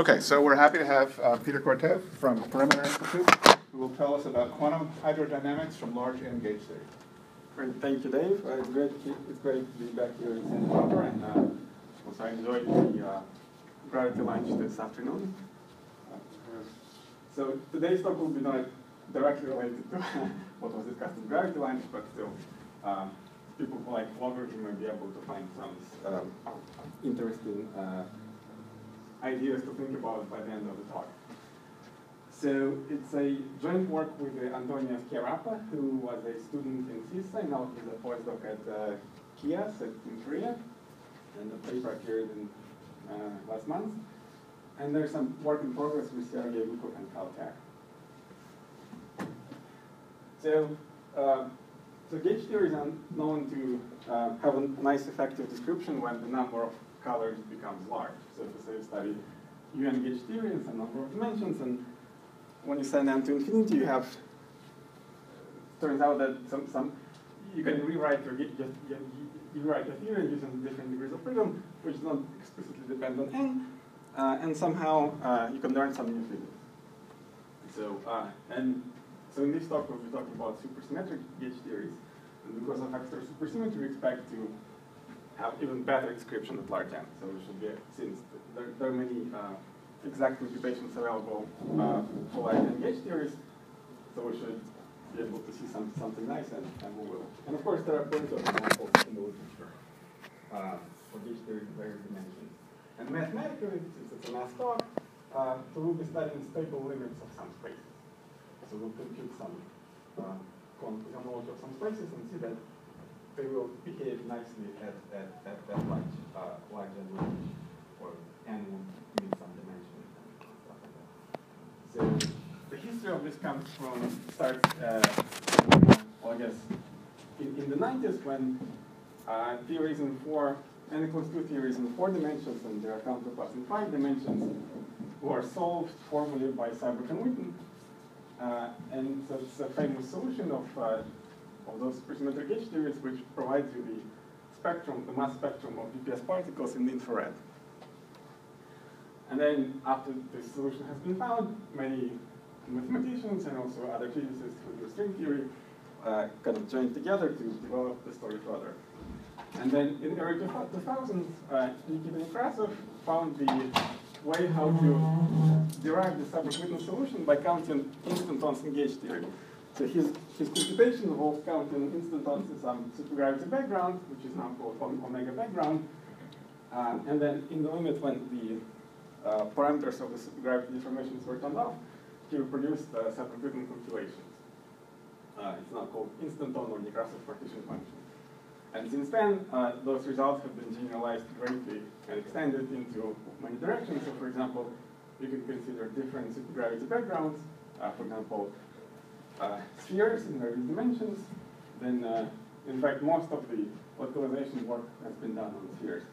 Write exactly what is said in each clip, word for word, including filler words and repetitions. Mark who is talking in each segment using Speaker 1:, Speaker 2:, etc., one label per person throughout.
Speaker 1: Okay, so we're happy to have uh, Peter Cortez from Perimeter Institute, who will tell us about quantum hydrodynamics from large N gauge theory.
Speaker 2: Great, thank you, Dave. Uh, it's great. It's great to be back here in Santa Barbara, and uh, also I enjoyed the uh, gravity lunch this afternoon. Uh, so today's talk will be not directly related to what was discussed in gravity lunch, but still, uh, people who like logarithm may be able to find some um, interesting uh, ideas to think about by the end of the talk. So it's a joint work with uh, Antonio Schiarappa, who was a student in CISA, now he's a postdoc at uh, K I A S in Korea, and the paper appeared in uh, last month. And there's some work in progress with Sergei Lukov and Caltech. So, uh, so gauge theory is known to uh, have a nice effective description when the number of colors becomes large. So if you say study U N gauge theory and some number of dimensions, and when you send n to infinity, you have, turns out that some, some you can rewrite your, just, you, you write a theory using different degrees of freedom, which does not explicitly depend on n, uh, and somehow uh, you can learn some new physics. So, uh, and so in this talk, we'll be talking about supersymmetric gauge theories, and because of extra supersymmetry, we expect to have even better description at large n. So we should be, since there, there are many uh, exact computations available uh, for large n gauge theories, so we should be able to see some, something nice, and, and we will. And of course, there are plenty of examples in the literature uh, for gauge theory in various dimensions. And mathematically, since it's a math talk, uh, so we'll be studying stable limits of some spaces. So we'll compute some uh, homology of some spaces and see that they will behave nicely at, at, at, at large, uh, large n range, or n will mean some dimension and stuff like that. So the history of this comes from, starts, uh, well, I guess, in, in the nineties when uh, theories in four, n equals two theories in four dimensions and their counterparts in five dimensions were solved formally by Seibert and Witten. Uh, and so it's a famous solution of uh, of those supersymmetric gauge theories, which provides you the spectrum, the mass spectrum of D P S particles in the infrared. And then after this solution has been found, many mathematicians and also other physicists who do string theory uh, kind of joined together to develop the story further. And then in the early two thousands, uh, Nikita Nekrasov found the way how to derive the Seibert-Witten solution by counting instantons in gauge theory. So his, his computation involves counting instantons in some supergravity background, which is now called omega background. Uh, and then in the limit when the uh, parameters of the supergravity deformations were turned off, he reproduced uh, Seibert-Witten calculations. Uh, it's now called instanton or Nekrasov partition function. And since then, uh, those results have been generalized greatly and extended into many directions. So for example, you can consider different supergravity backgrounds. Uh, for example, Uh, spheres in various dimensions, then uh, in fact most of the localization work has been done on spheres.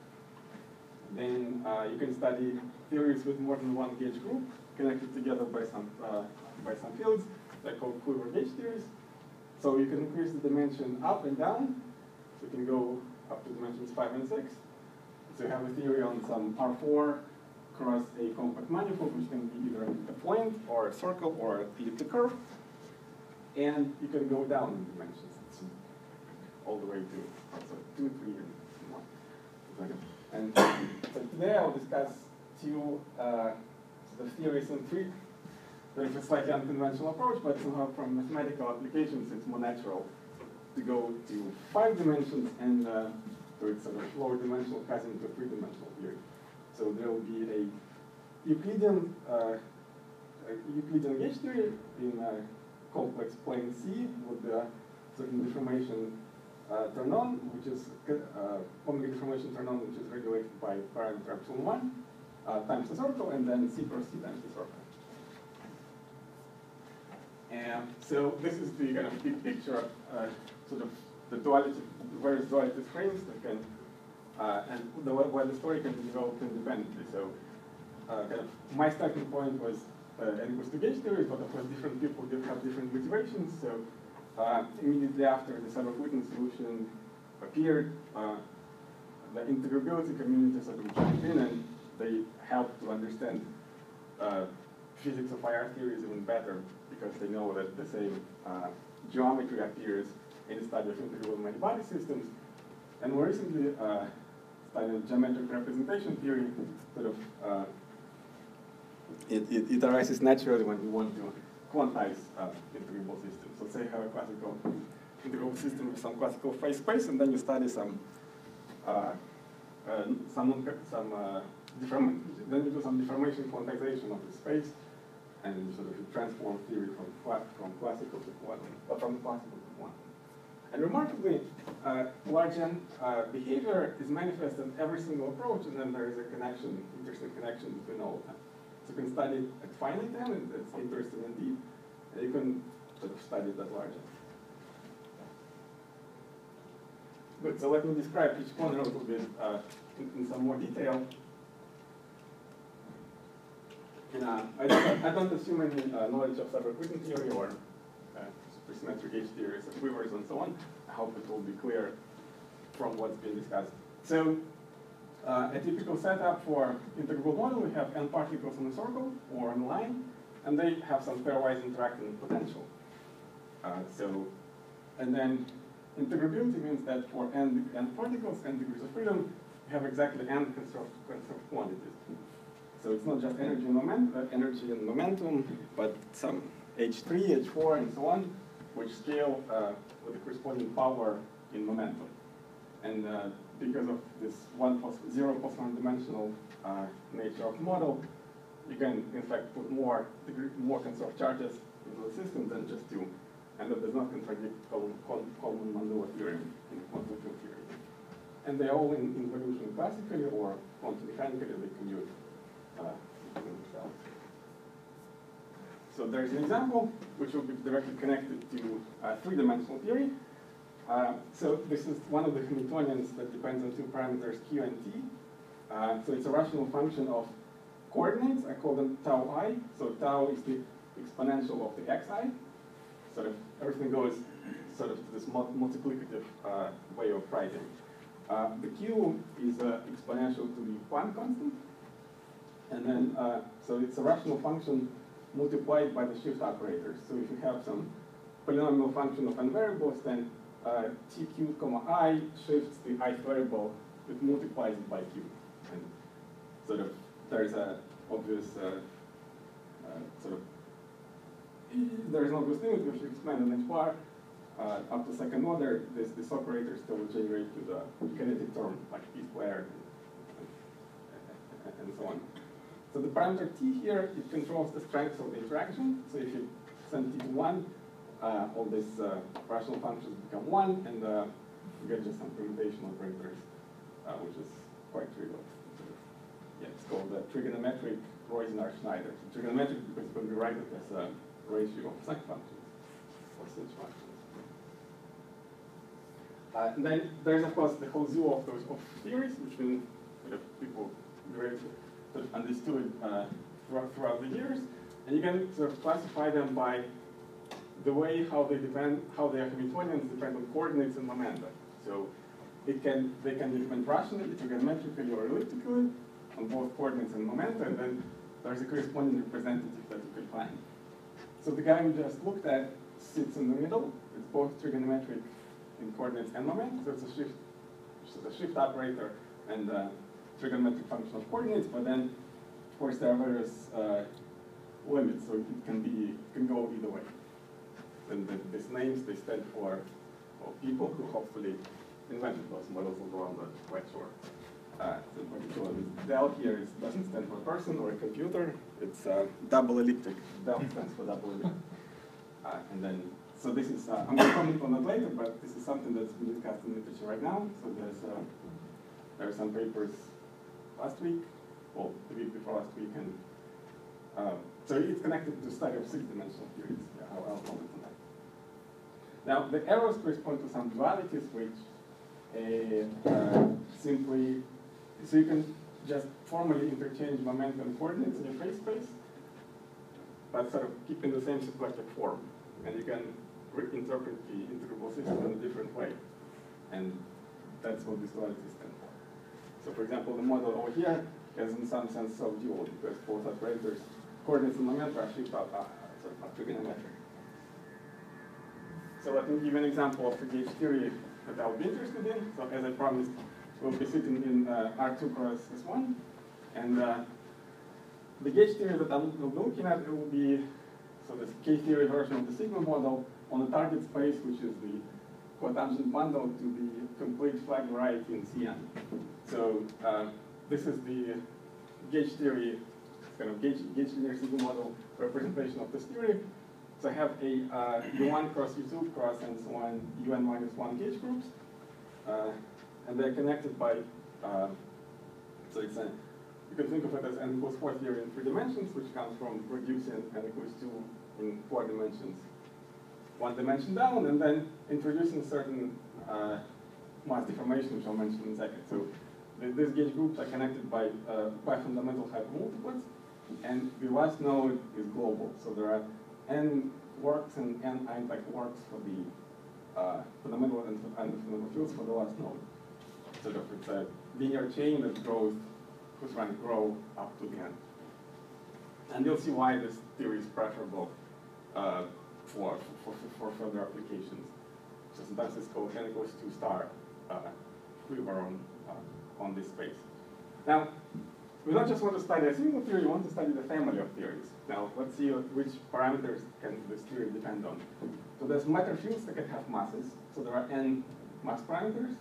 Speaker 2: Then uh, you can study theories with more than one gauge group connected together by some uh, by some fields. They're called quiver gauge theories. So you can increase the dimension up and down. So you can go up to dimensions five and six. So you have a theory on some R four across a compact manifold, which can be either a point or a circle or a elliptic curve. And you can go down in dimensions, all the way to so two, three, and one. And so today I'll discuss two uh, sort of theories in three. There's a slightly unconventional approach, but somehow from mathematical applications, it's more natural to go to five dimensions and uh, so it's sort of lower dimensional cousin to a three-dimensional theory. So there will be a Euclidean, uh, a Euclidean gauge theory in uh, complex plane C with the certain deformation uh, turn on, which is uh, omega deformation turn on, which is regulated by parameter epsilon one uh, times the circle, and then C cross C times the circle. And so this is the kind of big picture, uh, sort of the duality, various duality frames that can, uh, and the where the story can be developed independently. So, uh, kind of my starting point was Uh, n equals to gauge theory, but of course different people did have different motivations. So uh, immediately after the Seibert-Witten solution appeared, uh, the integrability community sort of jumped in and they helped to understand uh, physics of I R theory is even better because they know that the same uh, geometry appears in the study of integrable many-body systems. And more recently, uh, studied geometric representation theory, sort of, uh, it, it, it arises naturally when you want to quantize uh, integrable systems. So say you have a classical integrable system with some classical phase space, and then you study some uh, uh, some some uh, deform then you do some deformation quantization of the space, and you sort of transform theory from cla from classical to quantum, or from classical to quantum. And remarkably, uh, large N uh, behavior is manifest in every single approach, and then there is a connection, interesting connection between all of them. So you can study it at finite N, and it's interesting indeed, and you can sort of study it at large N. Good, so let me describe each one a little bit uh, in, in some more detail. And, uh, I, don't, I don't assume any uh, knowledge of superequation theory or uh, supersymmetric H theories of quivers and so on. I hope it will be clear from what's been discussed. So, uh, a typical setup for integrable model, we have n particles in a circle or in a line, and they have some pairwise interacting potential. Uh, so, and then integrability means that for n, n particles, n degrees of freedom, you have exactly n conserved, conserved quantities. So it's not just energy and moment, uh, energy and momentum, but some H three, H four, and so on, which scale uh, with the corresponding power in momentum. And uh, because of this one plus zero plus one dimensional uh, nature of the model, you can in fact put more degree, more conserved charges into the system than just two, and that does not contradict Coleman-Mandula theorem in quantum field theory. And they're all in involution classically or quantum mechanically, they commute uh, themselves. So there's an example which will be directly connected to uh, three-dimensional theory. Uh, so this is one of the Hamiltonians that depends on two parameters, q and t. Uh, so it's a rational function of coordinates. I call them tau I. So tau is the exponential of the xi. Sort of everything goes sort of to this multiplicative uh, way of writing. Uh, the q is uh, exponential to the Planck constant. And then, uh, so it's a rational function multiplied by the shift operators. So if you have some polynomial function of n variables, then uh, t q comma I shifts the ith variable, it multiplies it by q. And sort of, there's a obvious, uh, uh, sort of, there is an obvious limit which you expand on h bar. Uh, up to second order, this, this operator still will generate to the kinetic term, like p squared, and, and, and so on. So the parameter t here, it controls the strength of the interaction. So if you send t to one, uh, all these uh, rational functions become one, and uh, you get just some permutation operators, uh, which is quite trivial. So, yeah, it's called the trigonometric Roisenard-Schneider. So trigonometric because it can be written as a ratio of sinc functions or such functions. Uh, and then there's of course the whole zoo of those of theories, which been sort of people greatly sort of understood uh, throughout, throughout the years, and you can sort of classify them by the way how they depend, how their Hamiltonians depend on coordinates and momenta. So it can they can depend rationally, trigonometrically, or elliptically on both coordinates and momenta, and then there's a corresponding representative that you can find. So the guy we just looked at sits in the middle. It's both trigonometric in coordinates and momenta, so it's a shift, so the shift operator and uh, trigonometric function of coordinates, but then, of course, there are various uh, limits, so it can be it can go either way. And the, these names, they stand for well, people who hopefully invented those models, although I'm not quite sure. Uh, so in particular, this del here is, doesn't stand for a person or a computer. It's uh, double elliptic. Del stands for double elliptic. Uh, and then, so this is, uh, I'm going to comment on that later, but this is something that's being discussed in literature right now. So there's, uh, there are some papers last week, well, the week before last week, and uh, so it's connected to the study of six-dimensional theories. Yeah, I'll, I'll comment on that. Now, the arrows correspond to some dualities which uh, uh, simply, so you can just formally interchange momentum and coordinates in your phase space, but sort of keep in the same symplectic form. And you can reinterpret the integrable system in a different way. And that's what these dualities stand for. So for example, the model over here has in some sense self-dual because both operators coordinates in the moment are shift out, uh, sorry, not trigonometric. So let me give you an example of the gauge theory that I'll be interested in. So as I promised, we'll be sitting in uh, R two cross S one. And uh, the gauge theory that I'll be looking at, it will be so this K-theory version of the sigma model on a target space, which is the cotangent bundle to the complete flag variety in C N. So uh, this is the gauge theory, kind of gauge, gauge linear sigma model representation of this theory. So I have a uh, U one cross U two cross and so on, U n minus one gauge groups. Uh, and they're connected by, uh, so it's a, you can think of it as n equals four theory in three dimensions, which comes from reducing n equals two in four dimensions, one dimension down, and then introducing certain uh, mass deformation, which I'll mention in a second. So th these gauge groups are connected by uh, bifundamental hypermultiplets, and the last node is global. So there are n works and n Einstein works for the uh, fundamental and, and the fundamental fields for the last node. So it's a linear chain that grows, whose rank grow up to the end. And you'll see why this theory is preferable uh, for, for, for further applications. So sometimes it's called n equals two star uh, quiver on, uh, on this space. Now, we don't just want to study a single theory, we want to study the family of theories. Now, let's see which parameters can this theory depend on. So there's matter fields that can have masses. So there are n mass parameters.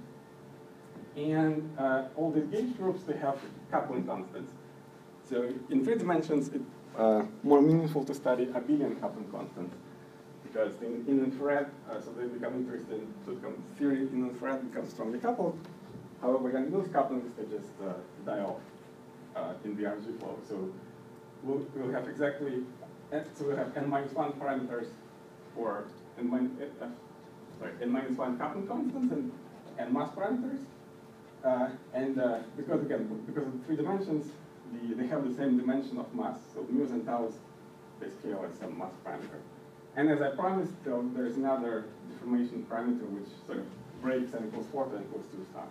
Speaker 2: And uh, all these gauge groups, they have coupling constants. So in three dimensions, it's uh, more meaningful to study abelian coupling constants. Because in, in infrared, uh, so they become interested to become theory in infrared becomes strongly coupled. However, in those couplings, they just uh, die off uh, in the R G flow. So we'll, we'll have exactly, so we'll have n minus one parameters for n minus, uh, sorry, n minus one coupling constants and n mass parameters. Uh, and uh, because again, because of the three dimensions, the, they have the same dimension of mass. So mu's and tau's, they scale as some mass parameter. And as I promised, though, there's another deformation parameter which sort of breaks n equals four to n equals two star.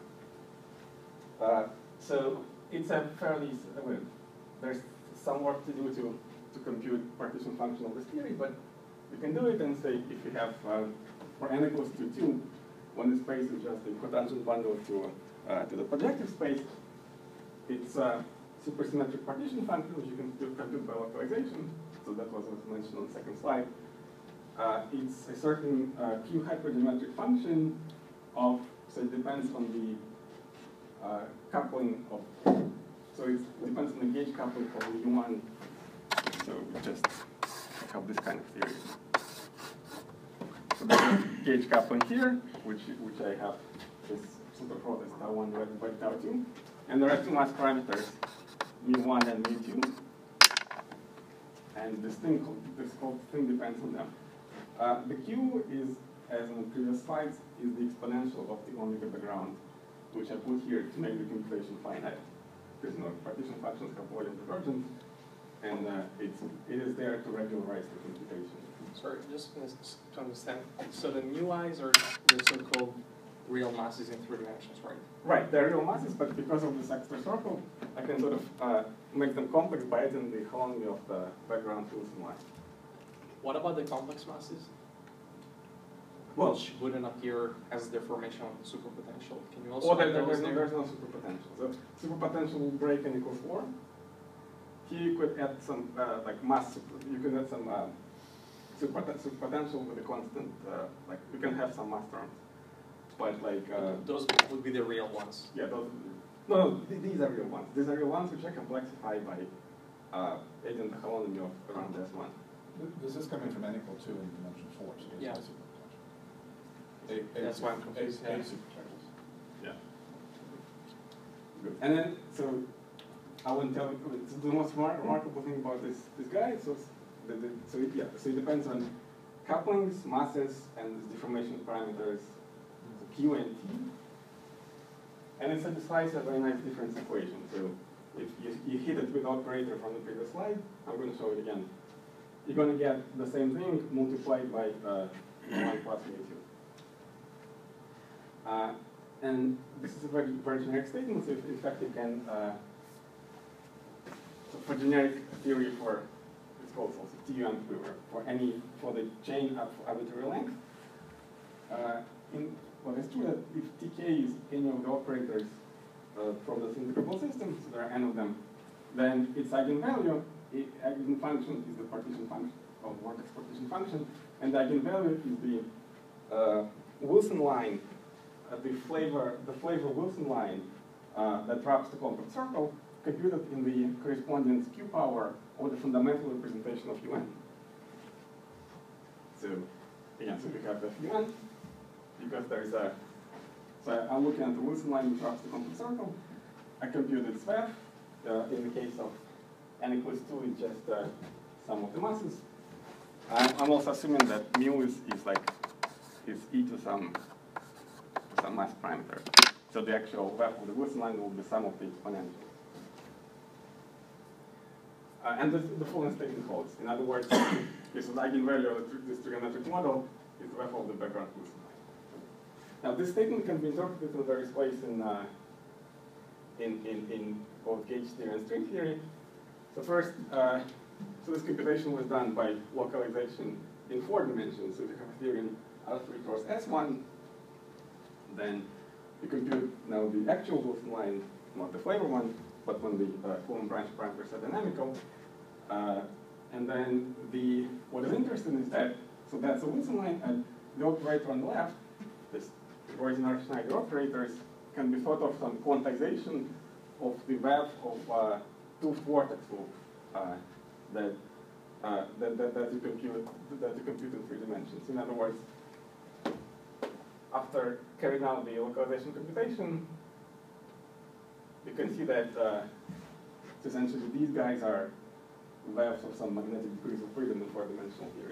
Speaker 2: Uh, so it's a fairly, well, there's some work to do to, to compute partition function of this theory, but we can do it and say if we have, uh, for n equals to two, when the space is just a cotangent bundle to Uh, to the projective space, it's a supersymmetric partition function, which you can do compute by localization. So that was what mentioned on the second slide. Uh, it's a certain uh, Q hypergeometric function of, so it depends on the uh, coupling of, so it depends on the gauge coupling of the U one. So we just have this kind of theory. So there's gauge coupling here, which, which I have this super product tau one divided by tau two. And there are two mass parameters, mu one and mu two. And this thing, this whole thing depends on them. Uh, the Q is, as in the previous slides, is the exponential of the omega background, which I put here to make the computation finite. Because you know, partition functions have volume divergence, and uh, it's, it is there to regularize the computation.
Speaker 3: Sorry, just to understand. So the mu i's are the so-called real masses in three dimensions, right?
Speaker 2: Right, they're real masses, but because of this extra circle, I can sort of uh, make them complex by adding the holonomy of the background fields in Y.
Speaker 3: What about the complex masses?
Speaker 2: Well,
Speaker 3: which wouldn't appear as deformation of the superpotential. Can you also
Speaker 2: well, there,
Speaker 3: add
Speaker 2: there,
Speaker 3: those
Speaker 2: there's, no,
Speaker 3: there?
Speaker 2: there's no superpotential. So superpotential will break n equals four. Here you could add some, uh, like mass, you can add some uh, superpotential with a constant, uh, like you can have some mass terms. But like uh,
Speaker 3: those would be the real ones.
Speaker 2: Yeah, those. No, no, th these are real ones. These are real ones which I complexify by uh, adding the holonomy of around S one.
Speaker 1: Does this come in from n equal two in dimension four? So there's
Speaker 3: Yeah.
Speaker 1: no superpotential. Eight, eight
Speaker 3: That's why I'm
Speaker 1: super-
Speaker 3: confused,
Speaker 1: Eight,
Speaker 3: yeah.
Speaker 1: eight superpotentials.
Speaker 2: Yeah. Good. And then, so I wouldn't tell you. So the most remar remarkable thing about this this guy, so the, the, so it, yeah, so it depends on couplings, masses, and deformation parameters. Q and T, and it satisfies a very nice difference equation. So if you, you hit it with the operator from the previous slide, I'm going to show it again. You're going to get the same thing multiplied by uh, one plus mu two. Uh, and this is a very, very generic statement, so if, in fact you can, uh, so for generic theory for calls also T U N quiver for any for the chain of arbitrary length. Uh, in, well, it's true that if T K is any of the operators uh, from this integrable system, so there are n of them, then its eigenvalue, it, eigenfunction is the partition function of vortex partition function, and the eigenvalue is the uh, Wilson line, uh, the flavor, the flavor Wilson line uh, that wraps the compact circle, computed in the corresponding Q power of the fundamental representation of U N. So again, so we have the U N because there is a. So I'm looking at the Wilson line which wraps the compact circle. I compute its wave. Uh, in the case of n equals two, it's just uh, sum of the masses. I'm, I'm also assuming that mu is, is like is e to some to some mass parameter. So the actual wave of the Wilson line will be the sum of the exponentials. Uh, and the, the following statement holds. In other words, this eigenvalue of this trigonometric model is the wave of the background Wilson line. Now, this statement can be interpreted in various ways in, uh, in, in, in both gauge theory and string theory. So first, uh, so this computation was done by localization in four dimensions. So if you have a theory in R three cross S one, then you compute now the actual Wilson line, not the flavor one, but when the uh, Coulomb branch parameters are dynamical. Uh, and then the what is interesting is that, so that's the Wilson line, and the operator on the left, this ordinary Schneider operators, can be thought of some quantization of the wave of uh, two vortex loop uh, that, uh, that, that, that, you compute, that you compute in three dimensions. In other words, after carrying out the localization computation, you can see that uh, essentially these guys are waves of some magnetic degrees of freedom in four-dimensional theory.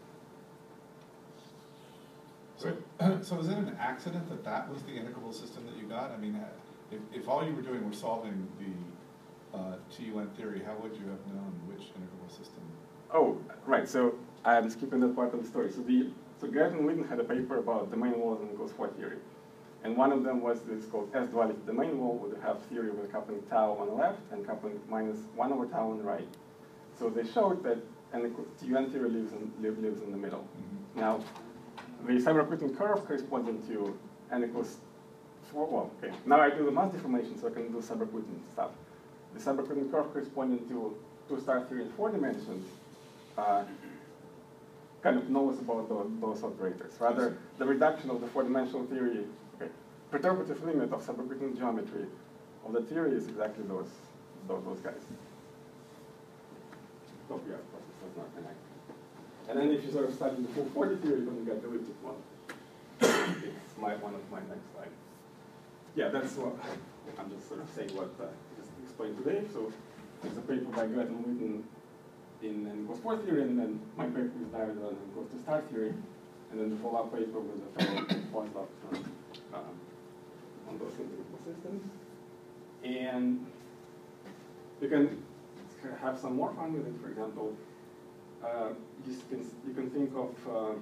Speaker 1: So, so is it an accident that that was the integrable system that you got? I mean, if, if all you were doing was solving the uh, T U N theory, how would you have known which integrable system?
Speaker 2: Oh, right. So I'm skipping that part of the story. So the so Garrett and Witten had a paper about domain walls and ghost wall theory. And one of them was this called S-duality domain wall, would have theory with coupling tau on the left and coupling minus one over tau on the right. So they showed that N T U N theory lives in, live, lives in the middle. Mm-hmm. Now, the Seiberg-Witten curve corresponding to N equals four, well, okay. Now I do the mass deformation, so I can do Seiberg-Witten stuff. The Seiberg-Witten curve corresponding to two-star theory in four dimensions uh, kind of knows about those, those operators. Rather, the reduction of the four-dimensional theory, okay, perturbative limit of Seiberg-Witten geometry of the theory is exactly those, those, those guys. So yeah, of course, this does not connect. And then if you sort of study the full forty theory, then you get the elliptic one. It's my, one of my next slides. Yeah, that's what I'm just sort of saying what I uh, just explained today. So there's a paper by Garrett and Witten in N equals four theory, and then my paper is divided on N equals two star theory, and then the follow-up paper with a fellow postdoc on, um, on those integrable systems. And you can have some more fun with it. For example, uh, you can you can think of uh,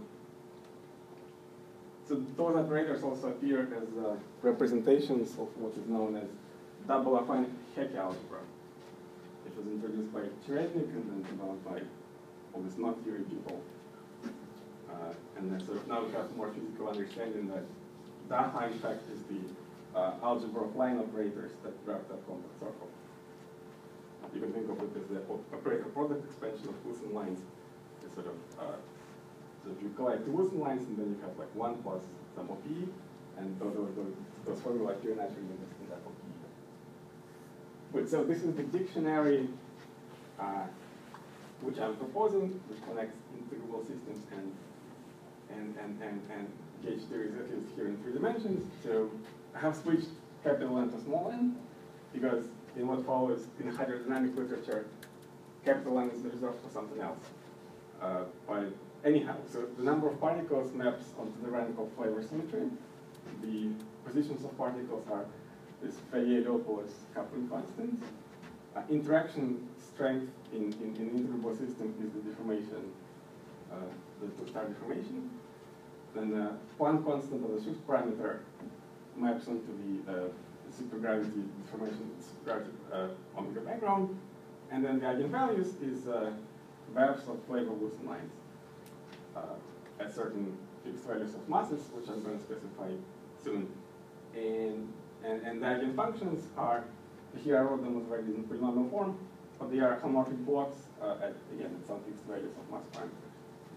Speaker 2: so those operators also appear as uh, representations of what is known as double affine Hecke algebra. It was introduced by Cherednik and then developed by all these knot theory people. Uh, and then sort of now we have more physical understanding that Daha, in fact, is the uh, algebra of line operators that wrap that compact circle. You can think of it as the operator product expansion of Wilson lines. It's sort of, uh, so if you collect the Wilson lines, and then you have like one plus some O P, and those, those, those formula appear naturally in this in that O P. But so this is the dictionary uh, which I'm proposing, which connects integrable systems and and and and, and gauge theories at least here in three dimensions. So I have switched capital N to small n because in what follows in hydrodynamic literature, capital N is reserved for something else. Uh, but anyhow, so the number of particles maps onto the rank of flavor symmetry. The positions of particles are this Fourier-Leopold coupling constants. Uh, interaction strength in, in, in integrable system is the deformation, uh, the two-star deformation. Then the Planck constant of the shift parameter maps onto the uh, supergravity deformation, supergravity uh, omega background. And then the eigenvalues is uh, webs of flavor Wilson lines uh, at certain fixed values of masses, which I'm going to specify soon. And, and, and the eigenfunctions are, here I wrote them as values in polynomial form, but they are homomorphic blocks uh, at, again, at some fixed values of mass parameters.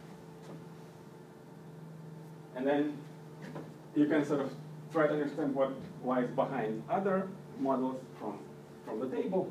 Speaker 2: And then you can sort of try to understand what lies behind other models from, from the table.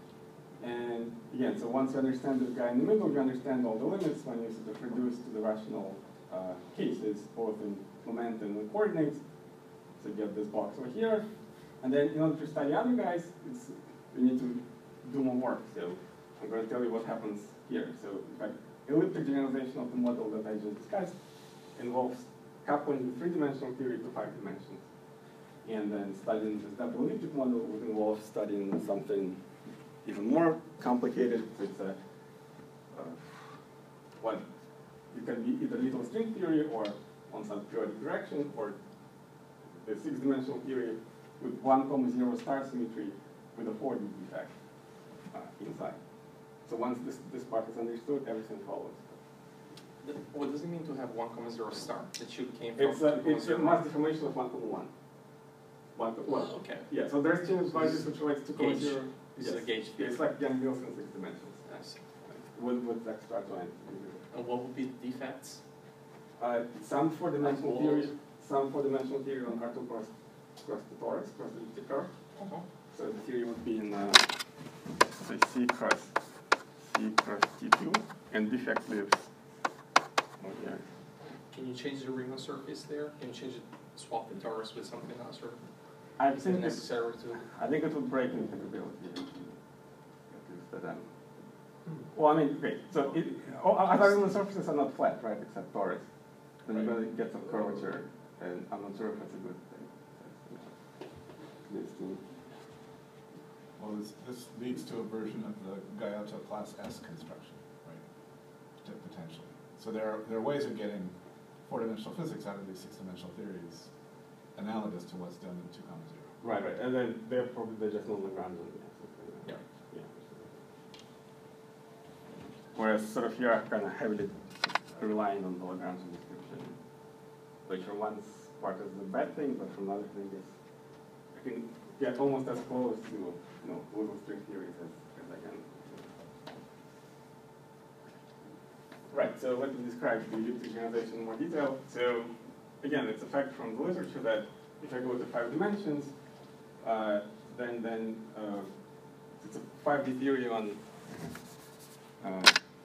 Speaker 2: And again, so once you understand this guy in the middle, you understand all the limits when you sort of reduce to the rational uh, cases, both in momentum and coordinates. So you get this box over here. And then in order to study other guys, it's, you need to do more work. So I'm going to tell you what happens here. So in fact, elliptic generalization of the model that I just discussed involves coupling the three-dimensional theory to five dimensions. And then studying this double elliptic model would involve studying something even more complicated. It's a, uh, what, it can be either little string theory or on some periodic direction, or the six-dimensional theory with one comma zero star symmetry with a four D defect uh, inside. So once this, this part is understood, everything follows.
Speaker 3: The, what does it mean to have one comma zero star? That should came from
Speaker 2: It's a, it's a mass deformation of one comma one. One, one.
Speaker 3: Oh, okay.
Speaker 2: Yeah, so there's change values which relates to comma
Speaker 3: Gauge.
Speaker 2: zero.
Speaker 3: This
Speaker 2: Yes.
Speaker 3: is a gauge
Speaker 2: Yeah,
Speaker 3: theory.
Speaker 2: it's like Jan Wilson six dimensions.
Speaker 3: I see.
Speaker 2: With, with extra joint.
Speaker 3: And what would be the defects?
Speaker 2: Uh, some four-dimensional
Speaker 3: Walls.
Speaker 2: theory, some four-dimensional theory on R two cross, cross the torus, cross the elliptic curve.
Speaker 3: Uh-huh.
Speaker 2: So the theory would be in, uh, say, C cross, C cross T two, and defect lives over here.
Speaker 3: Can you change the Riemann surface there? Can you change it, swap the torus with something else, or
Speaker 2: I
Speaker 3: is it
Speaker 2: think it's,
Speaker 3: necessary to?
Speaker 2: I think it would break integrability. At least that, um, well, I mean, okay, so it, oh, other Riemann surfaces are not flat, right, except torus. Then you're going to get some curvature, and I'm not sure if that's a good thing. That's, uh,
Speaker 1: Well, this, this leads to a version of the Guyotto class S construction, right? Pot- Potentially. So there are, there are ways of getting four-dimensional physics out of these six-dimensional theories analogous to what's done in two comma zero.
Speaker 2: Right, right, and then they're probably they're just non-Lagrangian.
Speaker 3: Yeah.
Speaker 2: Yeah. Whereas sort of here, kind of heavily relying on the Lagrangian description, which for one part is a bad thing, but from another thing is I can get almost as close to you know little string theories as, as I can. Right. So let me describe the elliptic generalization in more detail. So again, it's a fact from the literature that if I go to five dimensions, uh, then then uh, it's a five D theory on uh,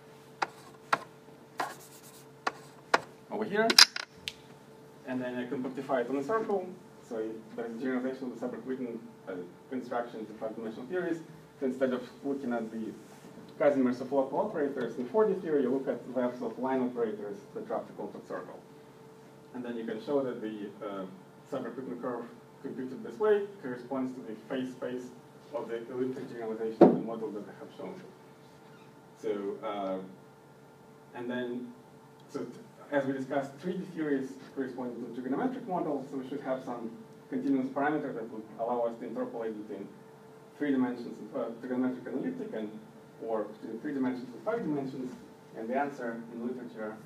Speaker 2: over here, and then I compactify it on a circle. So there's a generalization of the Seiberg-Witten uh, construction to five-dimensional theories. So instead of looking at the Casimir's of local operators in four D theory, you look at webs of line operators that drop the compact circle. And then you can show that the uh, Seiberg-Witten curve computed this way corresponds to the phase space of the elliptic generalization of the model that I have shown. So, uh, and then, so t as we discussed, three D theories correspond to trigonometric models, so we should have some continuous parameter that would allow us to interpolate between three dimensions of uh, trigonometric and elliptic, and or between three dimensions and five dimensions, and the answer in literature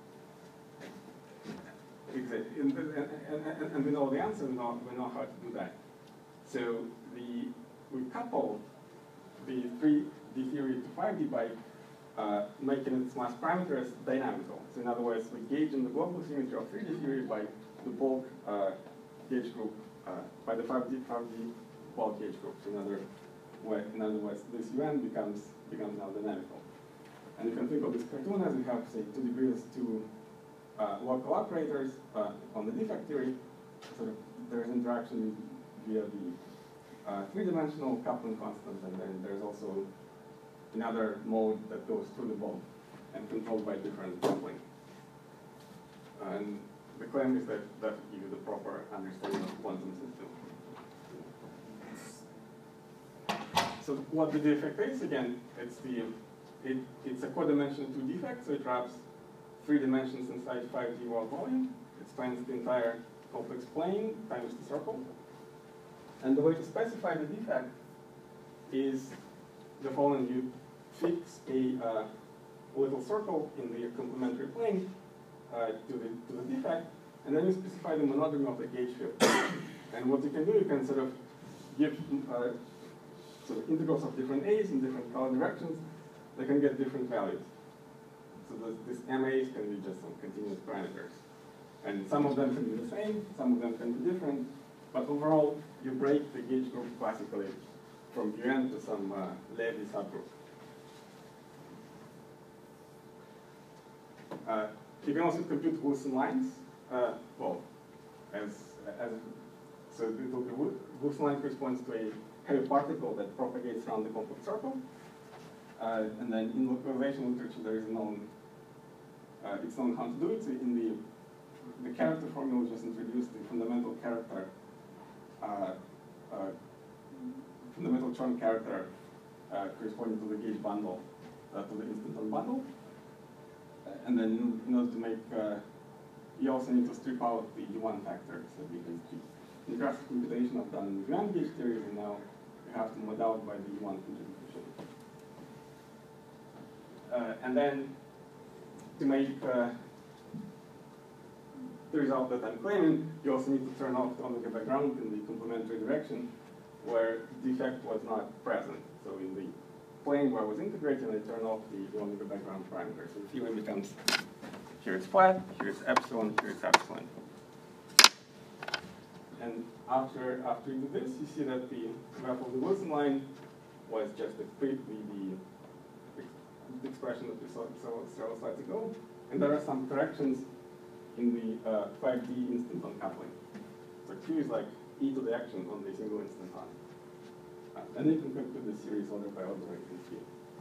Speaker 2: exists. And, and, and, and we know the answer, we know, we know how to do that. So the, we couple the three D theory to five D by uh, making its mass parameters dynamical. So in other words, we gauge in the global symmetry of three D theory by the bulk uh, gauge group, uh, by the five D bulk gauge group. So in other, way, in other words, this U N becomes, becomes now dynamical. And you can think of this cartoon as we have, say, two degrees to uh, local operators uh, on the defect theory. So there's interaction via the uh, three-dimensional coupling constant, and then there's also another mode that goes through the bulk and controlled by different coupling. And the claim is that that will give you the proper understanding of quantum system. So what the defect is, again, it's the it, it's a codimension two defect, so it wraps three dimensions inside five D world volume. It spans the entire complex plane times the circle. And the way to specify the defect is the following. You fix a uh, a little circle in the complementary plane uh, to, the, to the defect, and then you specify the monodromy of the gauge field. And what you can do, you can sort of give uh, sort of integrals of different a's in different color directions. They can get different values. So this, this M A's can be just some continuous parameters. And some of them can be the same, some of them can be different, but overall, you break the gauge group classically from U N to some uh, Levy subgroup. Uh, you can also compute Wilson lines. Uh, well, as, as so it will be, Wilson line corresponds to a heavy particle that propagates around the complex circle. Uh, and then in localization literature, there is known, uh, it's known how to do it. So in the the character formula just introduced the fundamental character, uh, uh, fundamental term character uh, corresponding to the gauge bundle, uh, to the instanton bundle. Uh, and then in order to make, uh, you also need to strip out the U one factor. So because in graphic computation of done U N gauge theory, and now you have to mod out by the U one contribution. Uh, and then to make uh, the result that I'm claiming, you also need to turn off the omega background in the complementary direction where defect was not present. So in the plane where I was integrating, I turn off the omega background parameter. So the theorem becomes, here it's flat, here it's epsilon, here it's epsilon. And after, after you do this, you see that the graph of the Wilson line was just the, the, the expression that we saw several slides ago. And there are some corrections in the uh, five D instanton coupling. So Q is like e to the action on the single instanton. Uh, and you can compute the series order by order in Q.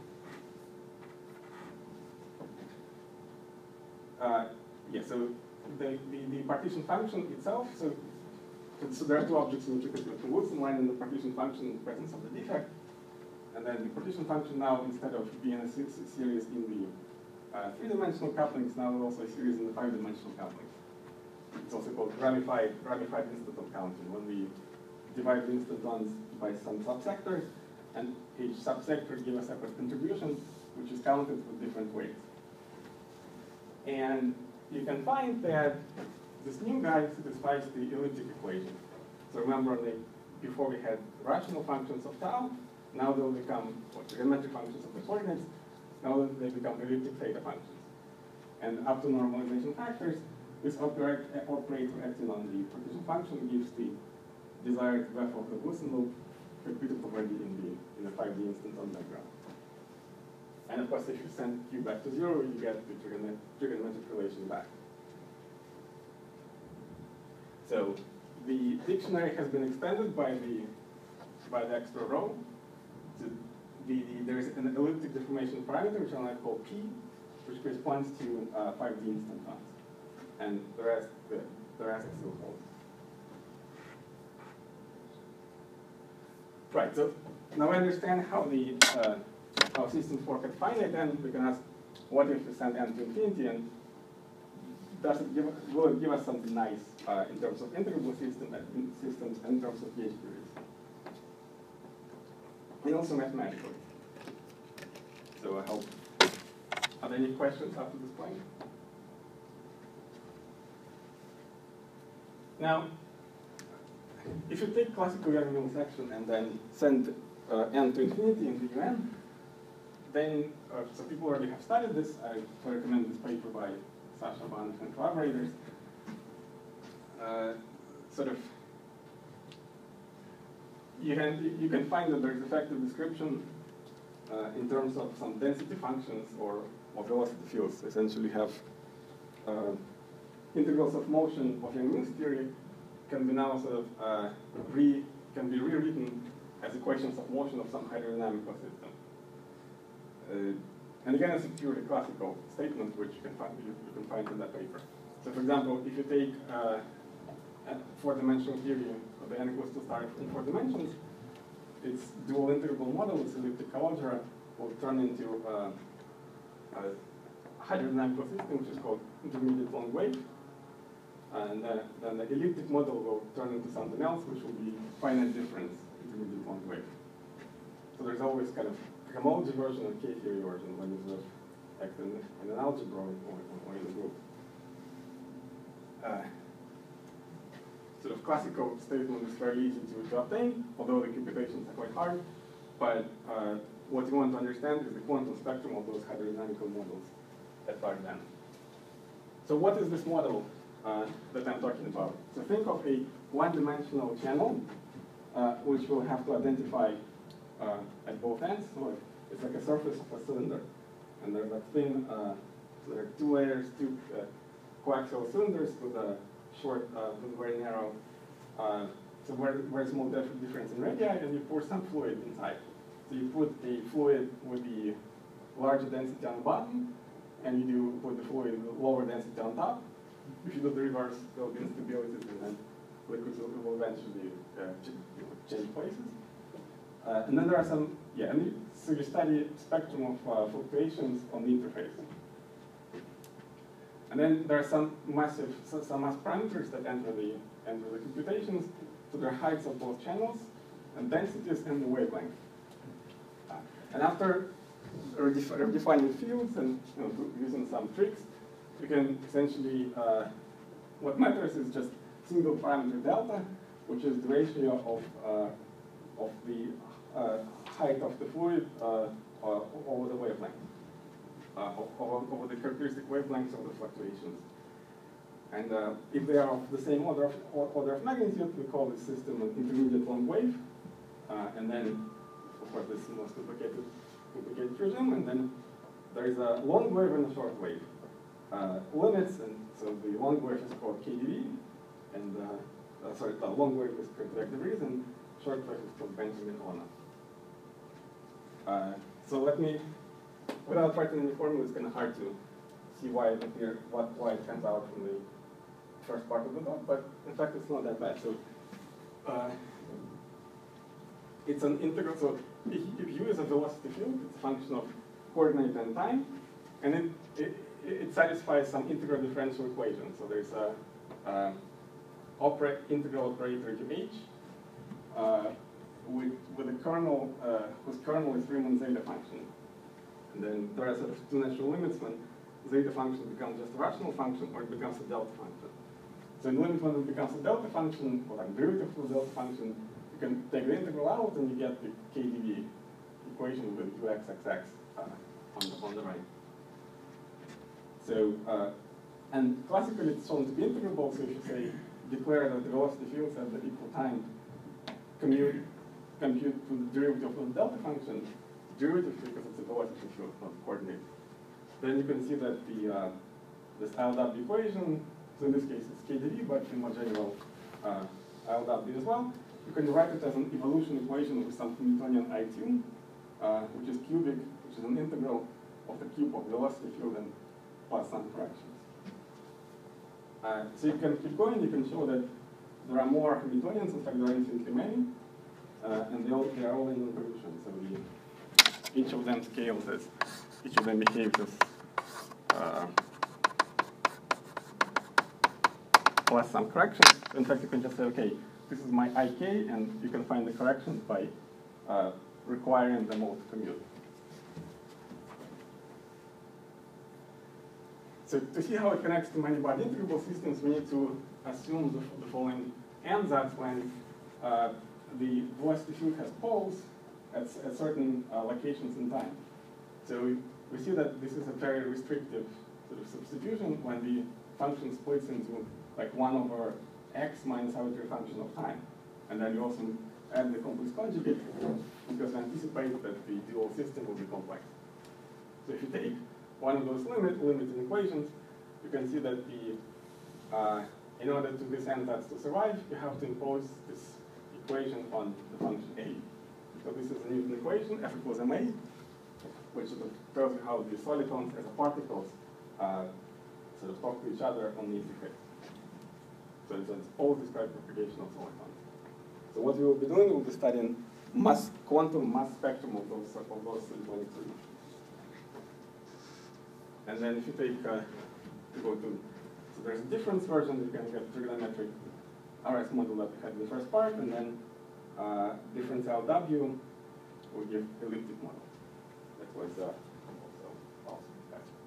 Speaker 2: Uh, yeah, so the, the, the partition function itself, so, so there are two objects in which you compute the Wilson line and the partition function in the presence of the defect. And then the partition function now, instead of being a series in the Uh, three-dimensional couplings, now also a series in the five-dimensional couplings. It's also called ramified, ramified instanton counting, when we divide the instantons by some subsectors, and each subsector gives a separate contribution, which is counted with different weights. And you can find that this new guy satisfies the elliptic equation. So remember, they, before we had rational functions of tau, now they'll become what, trigonometric functions of the coordinates. Now they become elliptic theta functions. And up to normalization factors, this operator acting on the partition function gives the desired graph of the Wilson loop repeated already in the in the five D instanton background. And of course, if you send Q back to zero, you get the trigonometric relation back. So the dictionary has been extended by the by the extra row. To The, the, there is an elliptic deformation parameter, which I might call P, which corresponds to uh, five D instantons. And the rest, the, the rest still holds. Right, so now I understand how the uh, how systems work at finite n. We can ask, what if we send n to infinity, and does it give, will it give us something nice uh, in terms of integrable system, systems and in terms of gauge theories? And also mathematically. So I hope. Are there any questions after this point? Now, if you take classical Yang-Mills section and then send uh, n to infinity in the U N, then, uh, so people already have studied this. I recommend this paper by Sasha Banach and collaborators. Uh, sort of You can, you can find that there's effective description uh, in terms of some density functions or, or velocity fields. Essentially have uh, integrals of motion of Yang-Mills theory can be now sort of uh, re, can be rewritten as equations of motion of some hydrodynamical system. Uh, and again, it's a purely classical statement which you can find, you, you can find in that paper. So for example, if you take uh, a four-dimensional theory the n equals to star in four dimensions, its dual integrable model, its elliptic algebra, will turn into uh, a hydrodynamical system, which is called intermediate long wave. And uh, then the elliptic model will turn into something else, which will be finite difference intermediate long wave. So there's always kind of a homology version and K-theory version when you sort of act in, in an algebra or, or in a group. Uh, sort of classical statement is very easy to, to obtain, although the computations are quite hard. But uh, what you want to understand is the quantum spectrum of those hydrodynamical models at large n. So what is this model uh, that I'm talking about? So think of a one-dimensional channel, uh, which we'll have to identify uh, at both ends. So it's like a surface of a cylinder. And there's a thin, uh, so there are two layers, two uh, coaxial cylinders with a short, uh, with very narrow, uh, so very, very small dif- difference in radii, and you pour some fluid inside. So you put a fluid with the larger density on the bottom, and you do put the fluid with lower density on top. If you do the reverse, there will be instabilities, and then liquids will, will eventually uh, ch change places. Uh, and then there are some, yeah, and you, so you study spectrum of uh, fluctuations on the interface. And then there are some massive, so some mass parameters that enter the, enter the computations. So there are heights of both channels, and densities, and the wavelength. Uh, and after redef redefining fields and you know, using some tricks, you can essentially, uh, what matters is just single parameter delta, which is the ratio of, uh, of the uh, height of the fluid uh, uh, over the wavelength. Uh, over, over the characteristic wavelengths of the fluctuations. And uh, if they are of the same order of, order of magnitude, we call this system an intermediate long wave. Uh, and then, of course, this is the most complicated, complicated regime. And then there is a long wave and a short wave. Uh, limits, and so the long wave is called K D V, and uh, uh, sorry, the long wave is Kirk de Vries, and short wave is called Benjamin-Ohno. Uh, so let me. Without writing any formula, it's kind of hard to see why it appear, what, why it comes out from the first part of the dot, but in fact, it's not that bad. So uh, it's an integral. So if, if U is a velocity field, it's a function of coordinate and time, and it it, it satisfies some integral differential equation. So there's a uh, opera, integral operator to H uh, with with a kernel uh, whose kernel is Riemann zeta function. And then there are sort of two natural limits when zeta function becomes just a rational function or it becomes a delta function. So in the limit when it becomes a delta function, or like derivative of the delta function, you can take the integral out and you get the K D V equation with two x x x uh, on, the, on the right. So, uh, and classically it's shown to be integrable, so if you say, declare that the velocity fields at the equal time commute, compute to the derivative of the delta function, derivative because it's a velocity field, not coordinate. Then you can see that the uh, this I L W equation, so in this case it's K D V, but in more general uh, I L W as well. You can write it as an evolution equation with some Hamiltonian I two, uh, which is cubic, which is an integral of the cube of velocity field and plus some corrections. Uh, so you can keep going. You can show that there are more Hamiltonians. In fact, there are infinitely many, uh, and they all they are all in involution. So the each of them scales as, each of them behaves as uh, plus some corrections. In fact, you can just say, okay, this is my I K, and you can find the corrections by uh, requiring them all to commute. So to see how it connects to many-body integrable systems, we need to assume the, the following ansatz when uh, the velocity field has poles at, at certain uh, locations in time. So we, we see that this is a very restrictive sort of substitution when the function splits into like one over x minus arbitrary function of time. And then you also add the complex conjugate because we anticipate that the dual system will be complex. So if you take one of those limit, limiting equations, you can see that the, uh, in order to this ansatz to survive, you have to impose this equation on the function A. So this is a Newton equation, F equals ma, which sort of tells you how the solitons as a particles uh, sort of talk to each other on the interface. So it's an all described propagation of solitons. So what we will be doing, we'll be studying mass, quantum mass spectrum of those of those twenty-three. And then if you take uh, to go to, so there's a difference version, you can get trigonometric R S model that we had in the first part, and then uh, difference L W will give elliptic model. That was uh, also awesome.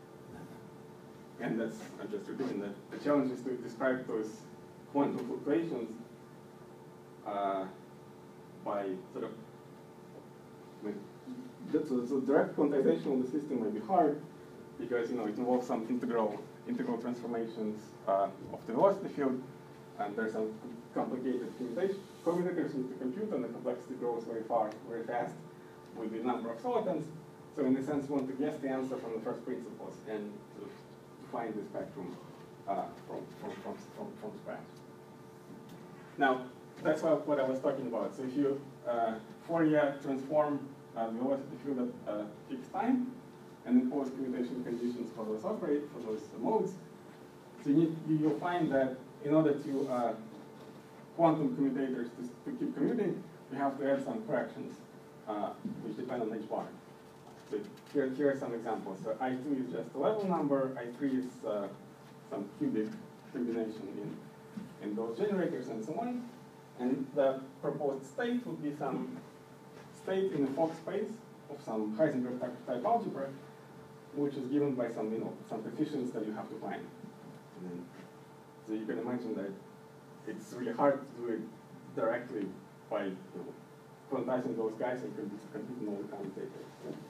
Speaker 2: and that's, I'm just repeating that, the challenge is to describe those quantum fluctuations uh, by sort of, I mean, so, so direct quantization of the system may be hard because, you know, it involves some integral, integral transformations uh, of the velocity field, and there's some complicated commutation, commutators need to compute, and the complexity grows very far, very fast with the number of solitons. So in a sense, we want to guess the answer from the first principles and sort of find the spectrum uh, from, from, from, from, from scratch. Now, that's what, what I was talking about. So if you uh, Fourier transform uh, the velocity field at uh, fixed time and impose commutation conditions for those operate, for those modes, so you need, you, you'll find that in order to uh, quantum commutators to, to keep commuting, you have to add some corrections uh, which depend on H bar. So here, here are some examples. So I two is just a level number, I three is uh, some cubic combination in, in those generators and so on. And the proposed state would be some state in a Fock space of some Heisenberg type, type algebra, which is given by some, you know, some coefficients that you have to find. And then, so you can imagine that it's really hard to do it directly by, you know, quantizing those guys and computing all the commutators.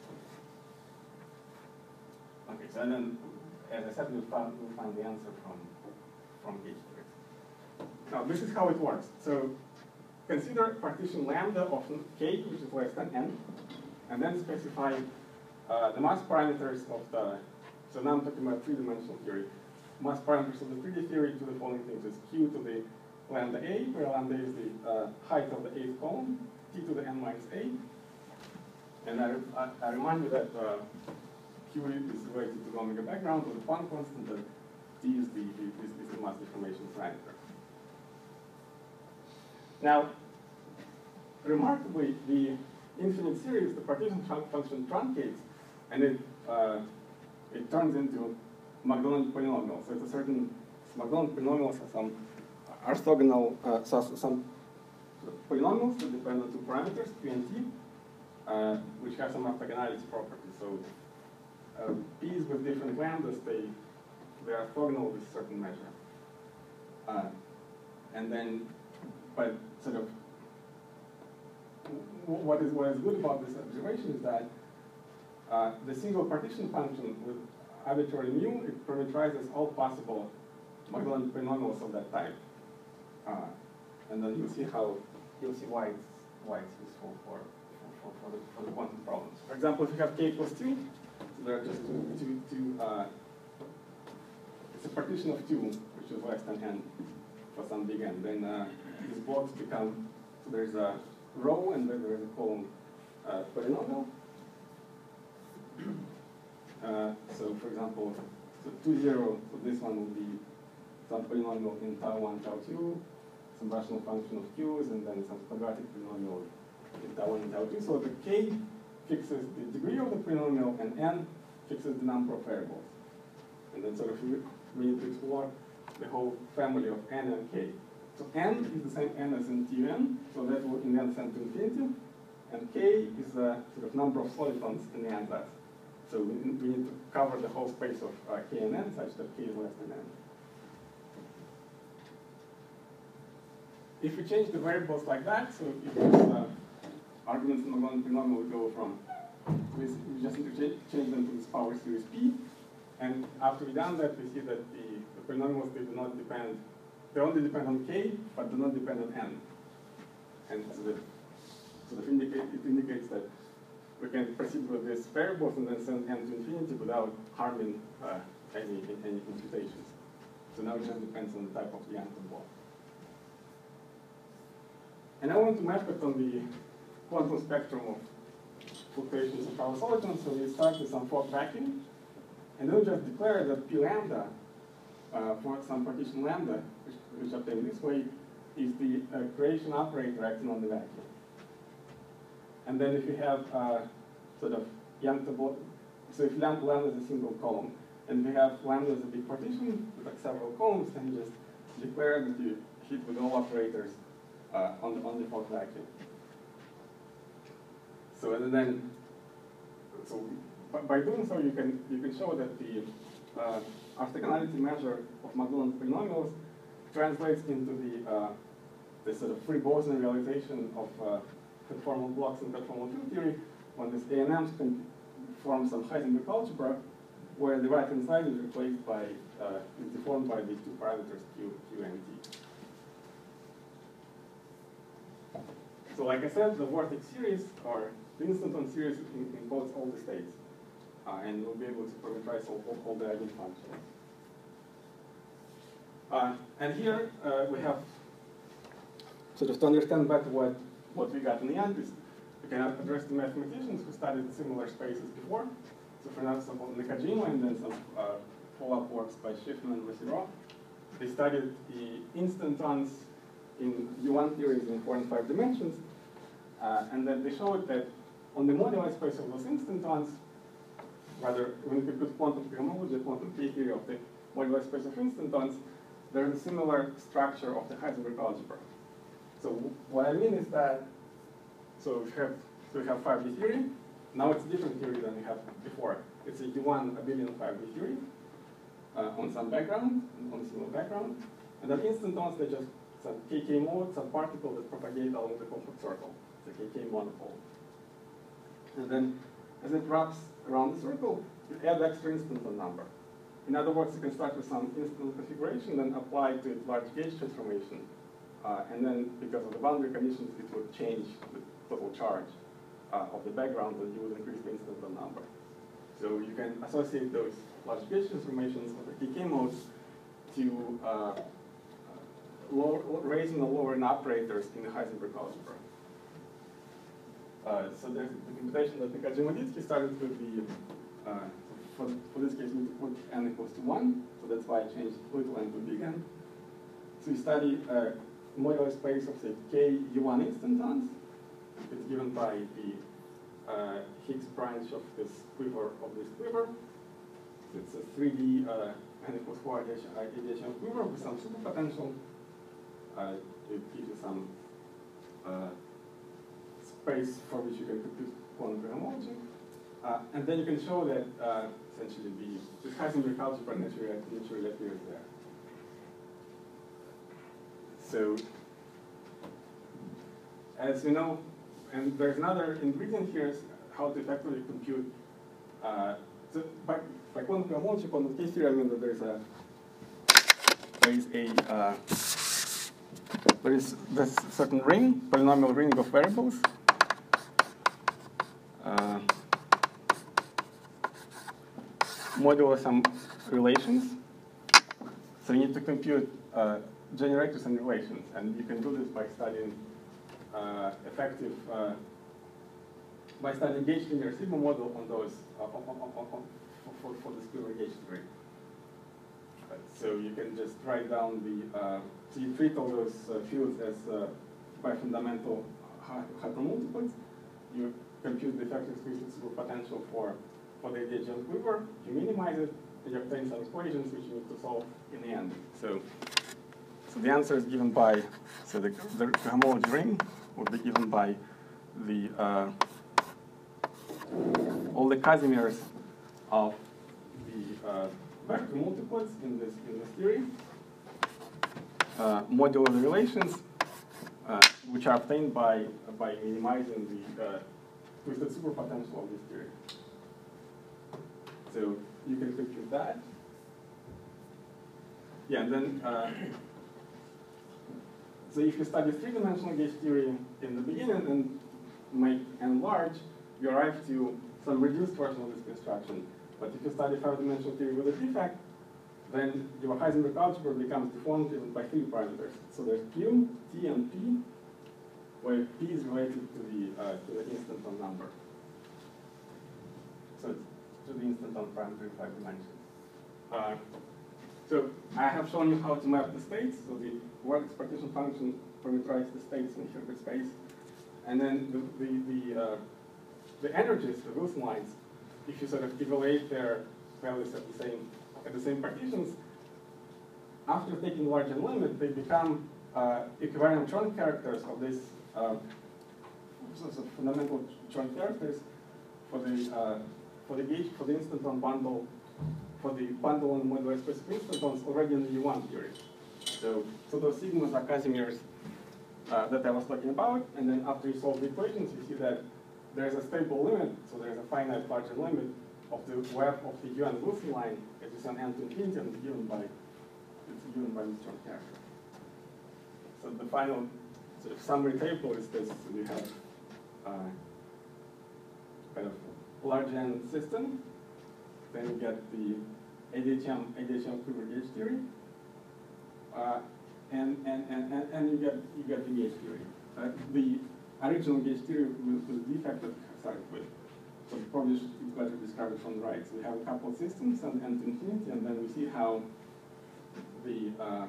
Speaker 2: Okay, so and then, as I said, we'll find, we'll find the answer from, from gauge theory. Now, this is how it works. So consider partition lambda of k, which is less than n, and then specify uh, the mass parameters of the, so now I'm talking about three-dimensional theory, mass parameters of the three D theory to the following things: is q to the lambda a, where lambda is the uh, height of the eighth column, t to the n minus a. And I, I, I remind you that uh, q is related to the omega background with the Planck constant, and t is the, is, is the mass deformation parameter. Now, remarkably, the infinite series, the partition function truncates, and it uh, it turns into Macdonald polynomial. So it's a certain Macdonald polynomials are some orthogonal, uh, so some polynomials that depend on two parameters, q and t, uh, which have some orthogonality properties. So uh, p's with different lambdas, they they are orthogonal with a certain measure. Uh, and then, but sort of what is what is good about this observation is that uh, the single partition function with arbitrary mu, it parameterizes all possible Macdonald polynomials of that type. Uh, and then you'll see how you'll see why it's why it's useful for for, for, the, for the quantum problems. For example, if you have k equals two, so there are just two two two uh, it's a partition of two, which is less than n for some big n. Then uh, these blocks become, so there's a row and then there's a column uh, polynomial. Uh, so for example, so two zero, so this one will be some polynomial in tau one, tau two, some rational function of q's, and then some quadratic polynomial in tau one and tau two. So the k fixes the degree of the polynomial, and n fixes the number of variables. And then sort of we, we need to explore the whole family of n and k. So n is the same n as in Tun, so that will in the end tend to infinity, and k is the sort of number of solitons in the ansatz. So we, we need to cover the whole space of uh, k and n such that k is less than n. If we change the variables like that, so if this uh, arguments in the Macdonald polynomial will go from, we just need to change, change them to this power series p, and after we've done that, we see that the, the polynomials, they do not depend, they only depend on k, but do not depend on n. And so that, so that indicate, it indicates that we can proceed with these variables and then send n to infinity without harming uh, any, any computations. So now it just depends on the type of the Youngton block. And I want to map it on the quantum spectrum of fluctuations of power solitons. So we start with some Fock vacuum, and then we just declare that p lambda uh, for some partition lambda, which, which obtained this way, is the uh, creation operator acting on the vacuum. And then if you have uh, sort of Youngton block, so if lambda, lambda is a single column, and we have lambda as a big partition with like several columns, then you just declare that you hit with all operators uh, on the on the Fock vacuum. So and then, so by doing so, you can you can show that the uh, orthogonality measure of Magdalen polynomials translates into the, uh, the sort of free Boson realization of uh, conformal blocks in conformal field theory when this A and M can form some Heisenberg algebra where the right-hand side is replaced by, uh, is deformed by these two parameters Q, Q and T. So like I said, the vortex series or the instanton series encodes all the states. Uh, and we'll be able to parameterize all, all, all the eigenfunctions. Uh, and here uh, we have, sort of to understand better what, what we got in the end, is we can address the mathematicians who studied similar spaces before. So for example, Nakajima and then some uh, follow-up works by Schiffman and Vassilov. They studied the instantons in U one theories in four and five dimensions. Uh, and then they showed that on the moduli space of those instantons, rather, when you compute quantum cohomology, quantum K theory of the moduli space of instantons, there's a similar structure of the Heisenberg algebra. So what I mean is that, so we have, so we have five D theory. Now it's a different theory than we had before. It's a U one abelian five D theory uh, on some background, on a similar background. And then instantons, they just, it's a K K mode, it's a particle that propagate along the complex circle. It's a K K monopole. And then as it wraps around the circle, you add extra instanton number. In other words, you can start with some instant configuration, then apply to it large gauge transformation. Uh, and then, because of the boundary conditions, it would change the total charge uh, of the background, and you would increase the instanton number. So you can associate those large gauge transformations with the K K modes to uh, lower, raising or lowering operators in the Heisenberg algebra. Uh, so there's the computation that Nakajima did. He started with the, uh, for, for this case, we put n equals to one, so that's why I changed little n to big N. So we study a modular space of, say, k U one instantons. It's given by the uh, Higgs branch of this quiver of this quiver. So it's a three D uh, n equals four ideation quiver with some superpotential. Uh, it gives you some uh, space for which you can compute quantum cohomology. Uh, and then you can show that uh, essentially the, the Heisenberg algebra naturally, naturally appears there. So, as you know, and there's another ingredient here, is how to effectively compute. Uh, so by, by quantum cohomology, quantum case theory, I mean that there's a there is a uh, there is this certain ring, polynomial ring of variables. Uh, modulo some relations. So you need to compute uh, generators and relations, and you can do this by studying uh, effective, uh, by studying gauge linear sigma model on those, uh, on, on, on, on, for, for this quiver gauge theory. Uh, so you can just write down the, uh, so you treat all those uh, fields as uh, bifundamental hypermultiplets. You compute the effective twisted superpotential for, for the ideal quiver, you minimize it, and you obtain some equations which you need to solve in the end. So, so the answer is given by, so the, the cohomology ring would be given by the, uh, all the Casimirs of the uh, vector multiplets in this, in this theory, uh, modulo the relations, uh, which are obtained by, by minimizing the uh, twisted superpotential of this theory. So you can compute that. Yeah, and then, uh, so if you study three-dimensional gauge theory in the beginning and make n large, you arrive to some reduced version of this construction. But if you study five-dimensional theory with a defect, then your Heisenberg algebra becomes deformed even by three parameters. So there's Q, T, and P, where P is related to the uh, to the instanton number. So it's to the instanton parameter in five dimensions. Uh, so I have shown you how to map the states. So the vortex partition function parameterizes the states in Hilbert space, and then the the the, uh, the energies, the Wilson lines, if you sort of evaluate their values at the same at the same partitions, after taking large n limit, they become uh, equivariant Chern characters of this uh, sorts of fundamental Chern characters for the uh, for the gauge for the instanton bundle for the bundle and modular specific instantons already in the U one theory. So, so those sigmas are Casimirs uh, that I was talking about, and then after you solve the equations, you see that there's a stable limit, so there's a finite margin limit of the web of the U N Lucy line, it is an n to infinity and it's given by, it's given by this term here. So the final sort of summary table is this, so we have uh, kind of large n system, then you get the A D H M, A D H M Kluver gauge theory, uh, and, and, and, and, and you get you get the gauge theory. Uh, the original gauge theory was the defect that I started with. So probably should be better described from the right. So we have a couple of systems and n to infinity, and then we see how the uh,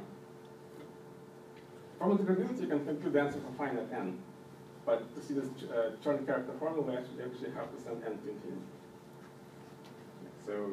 Speaker 2: from integrability you can compute the answer for finite n. But to see this uh, Chern character formula, we actually actually have to send n to infinity. So,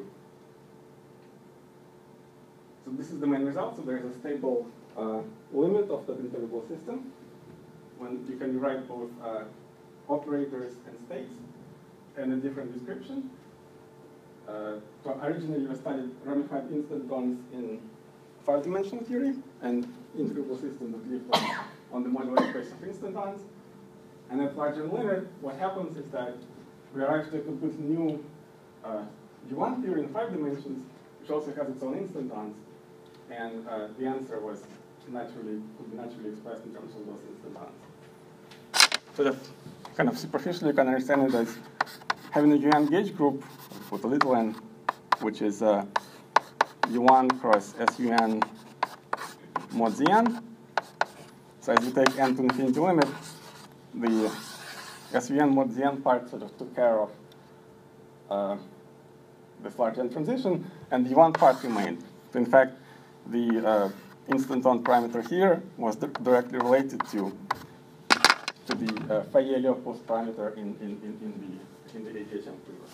Speaker 2: so this is the main result. So there's a stable uh, limit of the integrable system when you can write both uh, operators and states and a different description. Uh, so originally we studied ramified instantons in five-dimensional theory and integrable system that live on, on the modular space of instantons. And at larger limit, what happens is that we arrive to a completely new uh, U one theory in five dimensions, which also has its own instantons, and uh, the answer was naturally could be naturally expressed in terms of those instantons. So that kind of superficially you can understand it as having a U N gauge group with a little n, which is uh, U one cross S U N mod Z n. So as you take n to infinity limit, the S U N mod Z n part sort of took care of uh, this large n transition, and the U one part remained. So in fact, the uh, instanton parameter here was di directly related to to the uh, Fayet-Leopold parameter in, in, in, in the in the A T H M Kluver.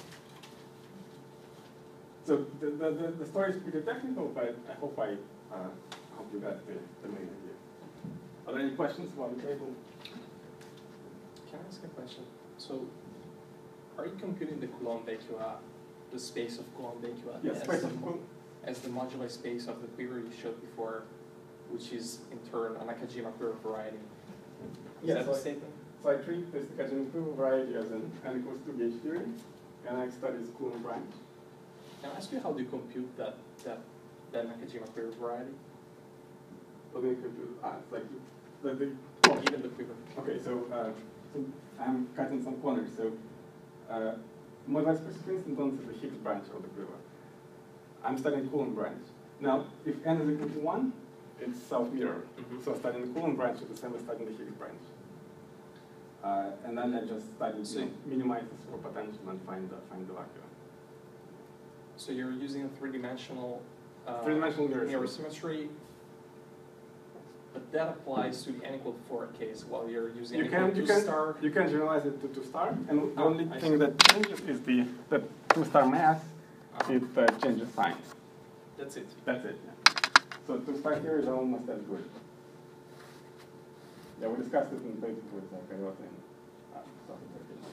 Speaker 2: So the, the, the, the story is pretty technical, but I hope I uh, hope you got the, the main idea. Are there any questions about the table?
Speaker 3: Can I ask a question? So, are you computing the Coulomb-Becquerel, the space of Coulomb-Becquerel,
Speaker 2: Yes,
Speaker 3: as,
Speaker 2: space
Speaker 3: the,
Speaker 2: of Coulomb.
Speaker 3: as the modular space of the quiver you showed before, which is in turn a Nakajima quiver variety? Is
Speaker 2: Yes,
Speaker 3: that
Speaker 2: so
Speaker 3: the
Speaker 2: I-
Speaker 3: statement?
Speaker 2: So I treat this Nakajima quiver variety as an n equals two gauge theory, and I study the Coulomb branch.
Speaker 3: Can I ask you how do you compute that that that Nakajima quiver variety?
Speaker 2: So they compute, ah, it's like the, the
Speaker 3: Or even the quiver?
Speaker 2: okay, so, uh, so I'm cutting some corners. So uh, modular specific instantons is the Higgs branch of the quiver. I'm studying Coulomb branch. Now, if n is equal to one, it's self-mirror.
Speaker 3: Mhm.
Speaker 2: So studying the Coulomb branch is the same as studying the Higgs branch. Uh, and then I just study,
Speaker 3: So-
Speaker 2: you know, minimize the score potential and find the, find the vacuum.
Speaker 3: So you're using a three-dimensional uh,
Speaker 2: Three-dimensional mirror
Speaker 3: mirror symmetry, but that applies to the n equal to four case, while you're using
Speaker 2: You
Speaker 3: n
Speaker 2: can,
Speaker 3: equal
Speaker 2: you
Speaker 3: to
Speaker 2: can,
Speaker 3: star.
Speaker 2: you can generalize it to two star, and the
Speaker 3: Oh,
Speaker 2: only
Speaker 3: I
Speaker 2: thing
Speaker 3: see.
Speaker 2: that changes is the, the two star mass,
Speaker 3: Uh-huh.
Speaker 2: it uh, changes sign.
Speaker 3: That's it.
Speaker 2: That's it. Yeah. So two star here is almost as good. Yeah, we discussed it in the paper with uh, Coyote and uh, something like this.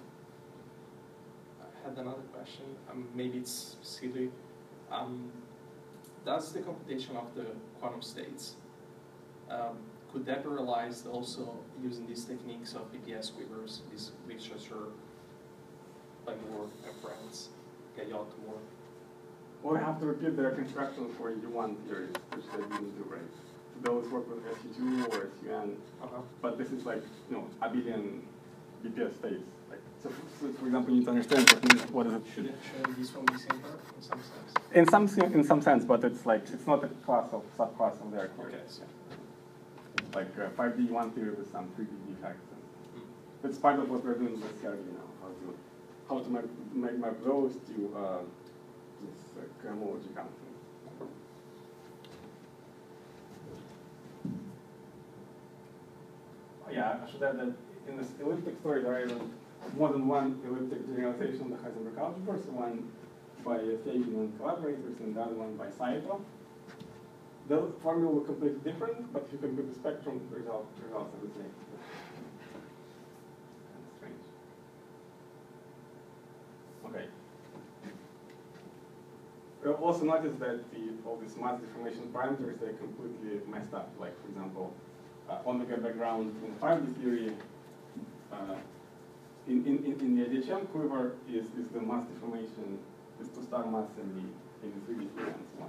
Speaker 3: I had another question. Um, maybe it's silly. Um, does the computation of the quantum states um, could that be realized also using these techniques of P P S quivers, this literature by Moore and friends, Gayot Moore?
Speaker 2: Well, we have to repeat the reconstruction for U one theories, which they didn't do right. So those work with S U two or S U N,
Speaker 3: Uh-huh.
Speaker 2: but this is like, you know, a billion B P S states. Like, so, for, for example, you need to understand what, means- what is it.
Speaker 3: Should shouldn't this one be simpler in some sense?
Speaker 2: In some se- in some sense, but it's like it's not a class of subclass of their theory.
Speaker 3: Okay, so
Speaker 2: Like uh, five D one theory with some three D defects. And
Speaker 3: mm.
Speaker 2: it's part of what we're doing with C R V now. How to how to make make map those to uh, this uh, cohomology counting. Yeah, I should add that in this elliptic story there are more than one elliptic generalization of the Heisenberg algebra. So one by Fagan and collaborators, and the other one by Saito. The formula will completely different, but if you compute the spectrum, the result, the results are the same. Kind of strange. Okay. You'll also notice that the, all these mass deformation parameters, they're completely messed up. Like, for example, uh, omega background in five D theory, uh, in, in, in the I D H M quiver is, is the mass deformation, is two star mass in the, in the three D theory and so on.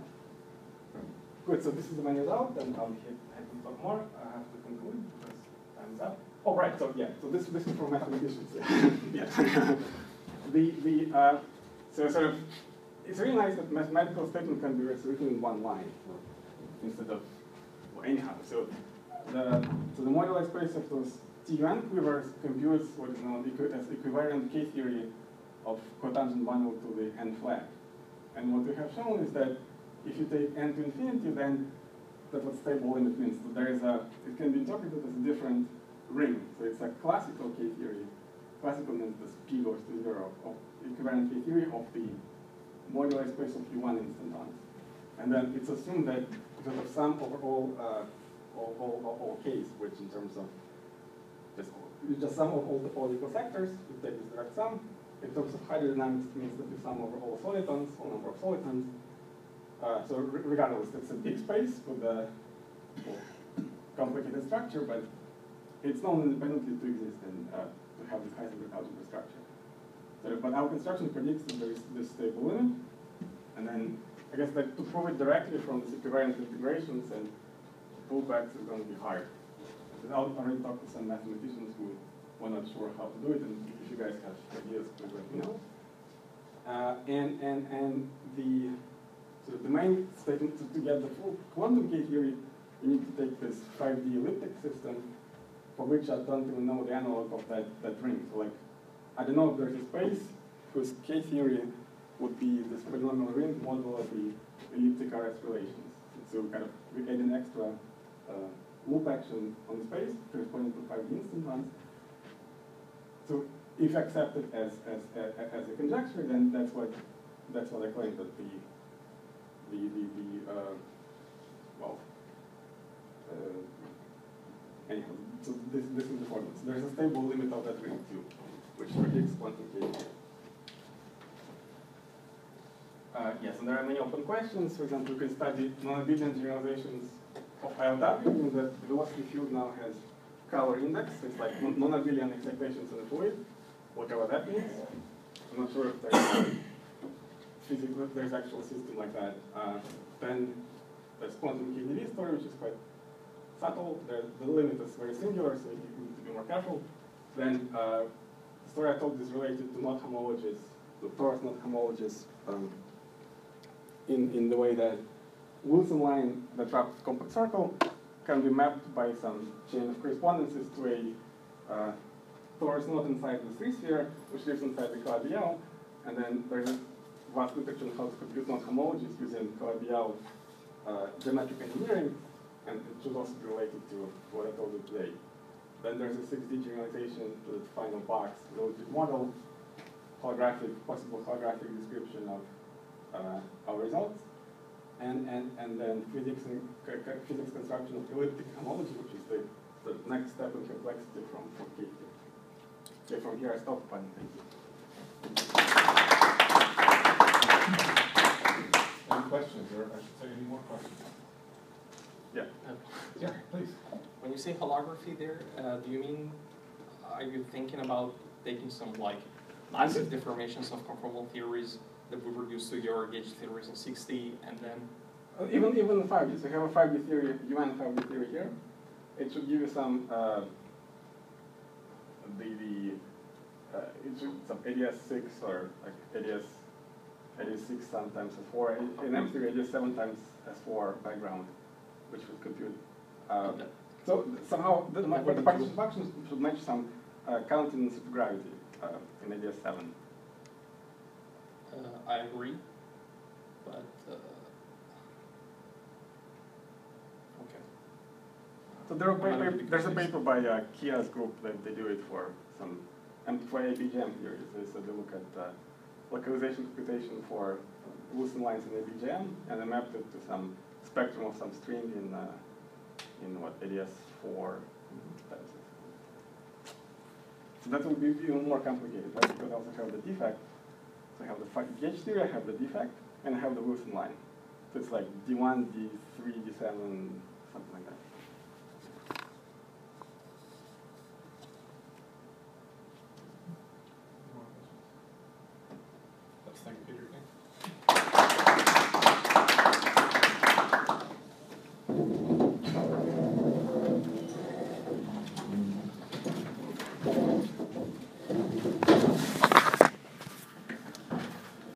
Speaker 2: Good, so this is the main result, and I'll be happy to talk more. I have to conclude because time's up. Oh, right, so yeah, so this, this is for mathematicians. Yeah. the, the, uh, so sort of, it's really nice that mathematical statement can be written in one line instead of, well, anyhow. So the, so the moduli space of those T U N quivers computes what is known as equivariant K-theory of cotangent bundle to the n flag. And what we have shown is that if you take n to infinity, then that's what stable limit means. So there is a, it can be interpreted as a different ring. So it's a classical K-theory. Classical means this P goes to zero of equivariant K-theory of the moduli space of U one instantons. And then it's assumed that because of sum over all, uh, all, all, all, all Ks, which in terms of just, just sum of all the all equal sectors, you take this direct sum. In terms of hydrodynamics, it means that you sum over all solitons, all number of solitons. Uh, so re regardless, it's a big space with a well, complicated structure, but it's known independently to exist and uh, to have this Heisenberg algebra structure. So, but our construction predicts that there is this stable limit, and then I guess that to prove it directly from this equivariant integrations and pullbacks is going to be hard. Because I already talked to some mathematicians who were not sure how to do it, and if you guys have ideas, please let me know. Uh, and and and the so the main statement to, to get the full quantum K theory, you need to take this five D elliptic system, for which I don't even know the analog of that that ring. So like, I don't know if there's a space whose K theory would be this polynomial ring modulo of the elliptic R S relations. So kind of we add an extra uh, loop action on the space corresponding to five D instantons. So if accepted as as as a conjecture, then that's what that's what I claim that the the the, the uh, well uh, anyhow. So this this is the formula. So there's a stable limit of that ring too, which predicts quantum K. Uh, yes, and there are many open questions. For example, you can study non-abelian generalizations of I L W, meaning that the velocity field now has color index. It's like non-abelian excitations in a fluid, whatever that means. I'm not sure if there's physical, if there's actual system like that. Uh, then there's quantum K D V story, which is quite subtle. The, the limit is very singular, so you need to be more careful. Then uh, the story I told is related to not homologies, to torus not homologies, um, in, in the way that Wilson line that wraps compact circle can be mapped by some chain of correspondences to a uh, torus not inside the three sphere, which lives inside the Calabi-Yau, and then there's a vast literature on how to compute not homologies using Calabi-Yau uh, geometric engineering, and it should also be related to what I told you today. Then there's a six D generalization to the final box relative model, holographic, possible holographic description of uh, our results, and, and, and then physics and physics construction of elliptic homology, which is the, the next step in complexity from, from K theory. Okay, from here I stop, but thank you.
Speaker 1: Any questions, or I should say any more questions?
Speaker 2: Yeah.
Speaker 3: Uh,
Speaker 1: Yeah, please.
Speaker 3: When you say holography there, uh, do you mean, are you thinking about taking some like massive deformations of conformal theories that would reduce to your gauge theories in sixty, and then?
Speaker 2: Uh, even even the five D, so you have a five D theory, U N five D theory here. It should give you some uh, the the uh, it should some A D S six or like A D S A D S six sometimes S four. In M theory, A D S seven times S four background, which would compute. Uh,
Speaker 3: Okay.
Speaker 2: So somehow the, the, the partition functions should match some uh, counting supergravity uh, in A D S seven.
Speaker 3: Uh, I agree, but uh, okay.
Speaker 2: So there are paper, there's a paper by uh, Kia's group that they do it for some for A B G M theories. So they look at uh, localization computation for Wilson lines in A B G M, and they mapped it to some spectrum of some string in uh, in what A D S four. So that will be even more complicated, right? Because I also have the defect. So I have the gauge theory, I have the defect, and I have the Wilson line. So it's like D one, D three, D seven, something like that.